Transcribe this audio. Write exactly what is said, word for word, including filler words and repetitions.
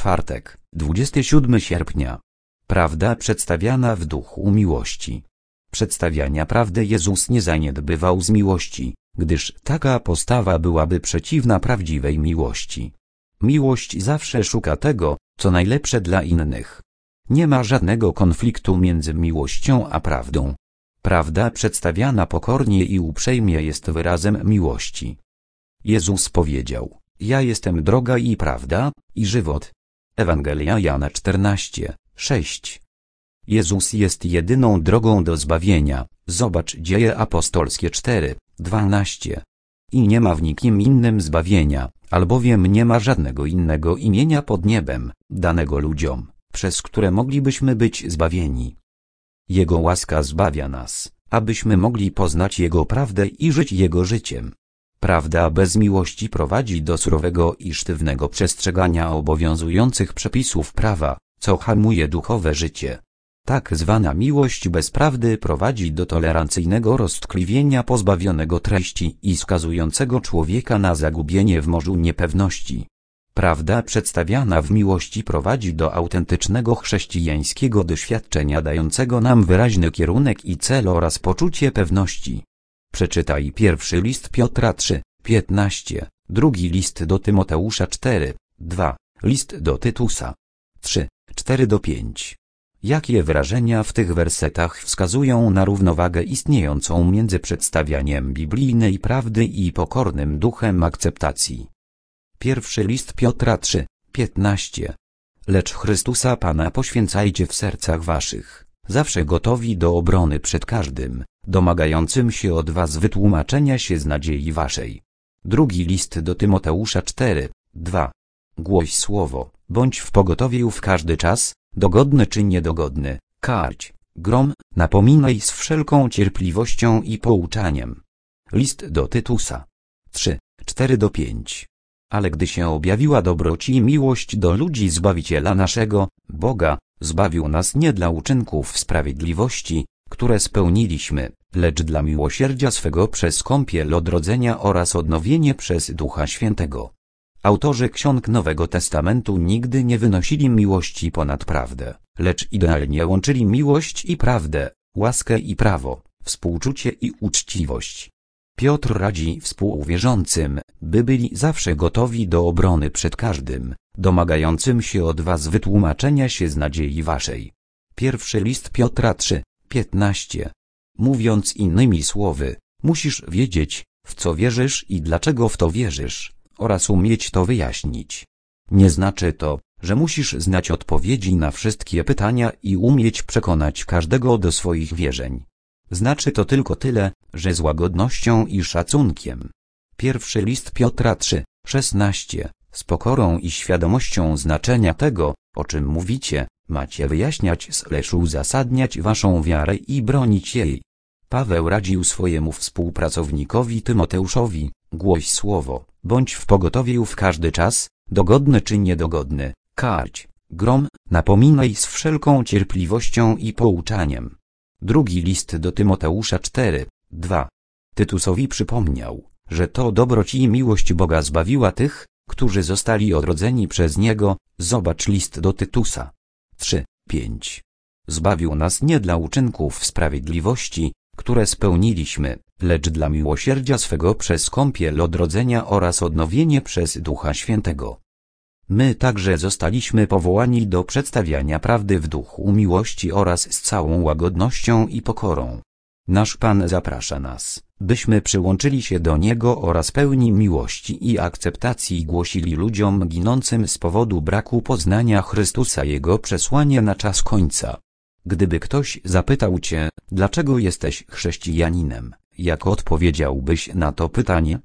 Czwartek, dwudziestego siódmego sierpnia. Prawda przedstawiana w duchu miłości. Przedstawiania prawdy Jezus nie zaniedbywał z miłości, gdyż taka postawa byłaby przeciwna prawdziwej miłości. Miłość zawsze szuka tego, co najlepsze dla innych. Nie ma żadnego konfliktu między miłością a prawdą. Prawda przedstawiana pokornie i uprzejmie jest wyrazem miłości. Jezus powiedział: ja jestem droga i prawda, i żywot. Ewangelia Jana czternaście, sześć. Jezus jest jedyną drogą do zbawienia. Zobacz Dzieje apostolskie cztery, dwanaście. I nie ma w nikim innym zbawienia, albowiem nie ma żadnego innego imienia pod niebem, danego ludziom, przez które moglibyśmy być zbawieni. Jego łaska zbawia nas, abyśmy mogli poznać Jego prawdę i żyć Jego życiem. Prawda bez miłości prowadzi do surowego i sztywnego przestrzegania obowiązujących przepisów prawa, co hamuje duchowe życie. Tak zwana miłość bez prawdy prowadzi do tolerancyjnego roztkliwienia pozbawionego treści i skazującego człowieka na zagubienie w morzu niepewności. Prawda przedstawiana w miłości prowadzi do autentycznego chrześcijańskiego doświadczenia dającego nam wyraźny kierunek i cel oraz poczucie pewności. Przeczytaj pierwszy list Piotra trzy, piętnaście, drugi list do Tymoteusza cztery, dwa, list do Tytusa trzy, cztery do pięć. Jakie wyrażenia w tych wersetach wskazują na równowagę istniejącą między przedstawianiem biblijnej prawdy i pokornym duchem akceptacji? Pierwszy list Piotra trzy, piętnaście. Lecz Chrystusa Pana poświęcajcie w sercach waszych, zawsze gotowi do obrony przed każdym, domagającym się od was wytłumaczenia się z nadziei waszej. Drugi list do Tymoteusza cztery, dwa. Głoś słowo, bądź w pogotowiu w każdy czas, dogodny czy niedogodny, karć, grom, napominaj z wszelką cierpliwością i pouczaniem. List do Tytusa trzy, cztery do pięć. Ale gdy się objawiła dobroć i miłość do ludzi Zbawiciela naszego, Boga, zbawił nas nie dla uczynków sprawiedliwości, które spełniliśmy, lecz dla miłosierdzia swego przez kąpiel odrodzenia oraz odnowienie przez Ducha Świętego. Autorzy ksiąg Nowego Testamentu nigdy nie wynosili miłości ponad prawdę, lecz idealnie łączyli miłość i prawdę, łaskę i prawo, współczucie i uczciwość. Piotr radzi współwierzącym, by byli zawsze gotowi do obrony przed każdym, domagającym się od was wytłumaczenia się z nadziei waszej. Pierwszy list Piotra trzy, piętnaście. Mówiąc innymi słowy, musisz wiedzieć, w co wierzysz i dlaczego w to wierzysz, oraz umieć to wyjaśnić. Nie znaczy to, że musisz znać odpowiedzi na wszystkie pytania i umieć przekonać każdego do swoich wierzeń. Znaczy to tylko tyle, że z łagodnością i szacunkiem. Pierwszy list Piotra trzy, szesnaście. Z pokorą i świadomością znaczenia tego, o czym mówicie, macie wyjaśniać slash uzasadniać waszą wiarę i bronić jej. Paweł radził swojemu współpracownikowi Tymoteuszowi: głoś słowo, bądź w pogotowiu w każdy czas, dogodny czy niedogodny, karć, grom, napominaj z wszelką cierpliwością i pouczaniem. Drugi list do Tymoteusza cztery, dwa. Tytusowi przypomniał, że to dobroć i miłość Boga zbawiła tych, którzy zostali odrodzeni przez Niego. Zobacz list do Tytusa trzy, pięć. Zbawił nas nie dla uczynków sprawiedliwości, które spełniliśmy, lecz dla miłosierdzia swego przez kąpiel odrodzenia oraz odnowienie przez Ducha Świętego. My także zostaliśmy powołani do przedstawiania prawdy w duchu miłości oraz z całą łagodnością i pokorą. Nasz Pan zaprasza nas, byśmy przyłączyli się do Niego oraz pełni miłości i akceptacji głosili ludziom ginącym z powodu braku poznania Chrystusa Jego przesłanie na czas końca. Gdyby ktoś zapytał cię, dlaczego jesteś chrześcijaninem, jak odpowiedziałbyś na to pytanie?